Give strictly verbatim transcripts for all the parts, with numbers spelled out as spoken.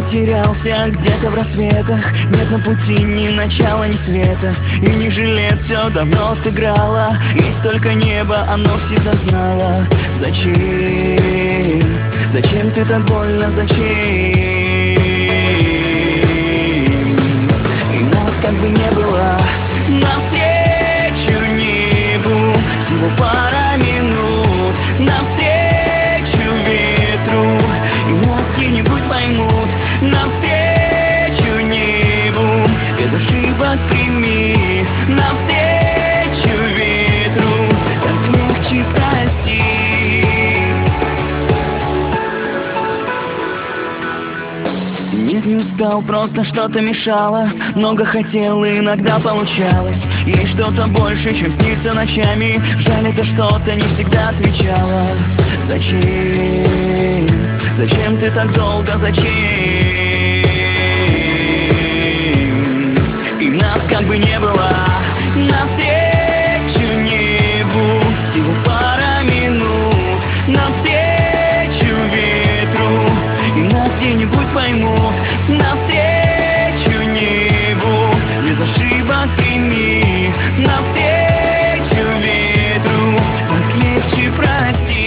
потерялся где-то в рассветах. Нет на пути ни начала, ни света. И не жилет, все давно сыграло. Есть только небо, оно всегда знало. Зачем? Зачем ты так больно, зачем? И нас как бы не было. Навстречу небу всего пара минут. Навстречу ветру, и нас где-нибудь поймут. Навстречу небу, без ошибок прими. Навстречу ветру, так легче простить. Нет, не устал, просто что-то мешало. Много хотел и иногда получалось. Есть что-то больше, чем снится ночами. Жаль, это что-то не всегда отвечало. Зачем? Зачем ты так долго, зачем? И нас как бы не было. Навстречу небу всего пара минут. Навстречу ветру, и нас где-нибудь поймут. Навстречу небу, без ошибок прими. Навстречу ветру, так легче простить.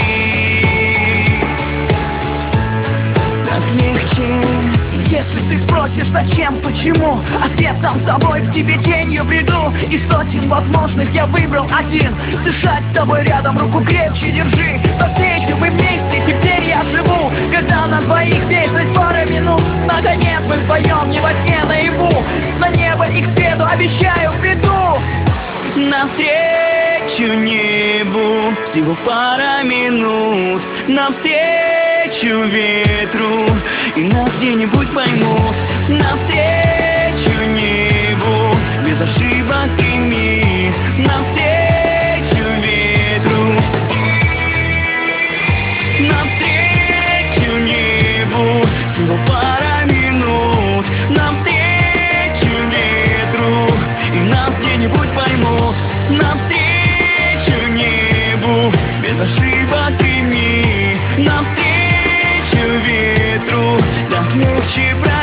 Так легче. Если ты спросишь, зачем, почему, ответ сам собой: к тебе тенью бреду. И сотен возможных я выбрал один: дышать с тобой рядом, руку крепче держи. Навстречу мы вместе, теперь я живу. Когда на двоих здесь жить пара минут. Наконец мы вдвоем, не во сне, наяву. На небо и к свету, обещаю, приду. Навстречу небу всего пара минут. Навстречу ветру, и нас где-нибудь поймут. Навстречу небу, без ошибок прими. Навстречу ветру, навстречу небу всего пара минут. Навстречу ветру, и нас где-нибудь поймут. Навстречу небу, без ошибок прими. Навстречу ветру, так легче брать.